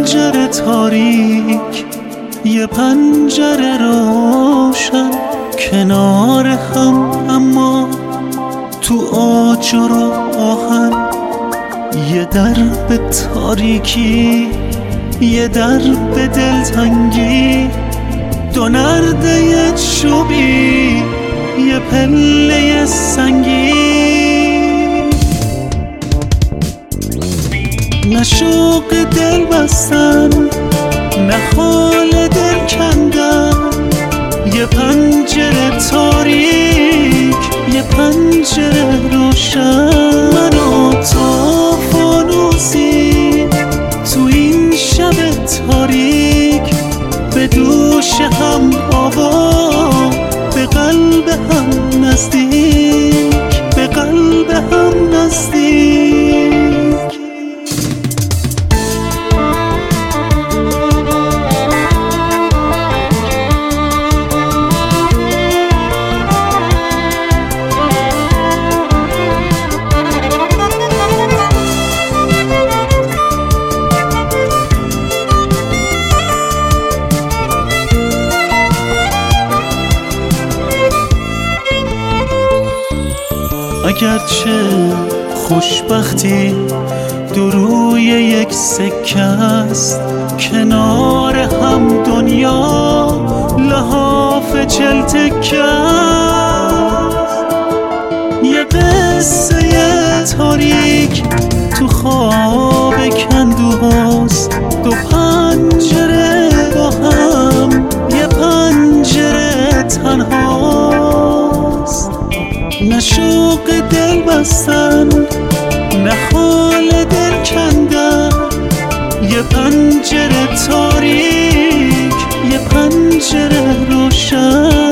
پنجره تاریک، یه پنجره روشن، کنار هم اما تو آجر و آهن. یه درب تاریکی، یه درب دلتنگی، دو نرده چوبی، یه پله سنگی. نه شوق دل بستن، نه حال دل کندن، یه پنجره تاریک، یه پنجره روشن. من و تو فانوسی تو این شب تاریک، به دوش هم آوا، به قلب هم نزدیک، به قلب هم نزدیک. اگرچه خوشبختی دو روی یک سکه است، کنار هم دنیا لحاف 40 تکه است. یه قصه تاریک تو خواب کندوهاست، دو پنجره با هم، یه پنجره تنهاست. نه شوق دل بستن، نه حال دل کندن، یه پنجره تاریک، یه پنجره روشن.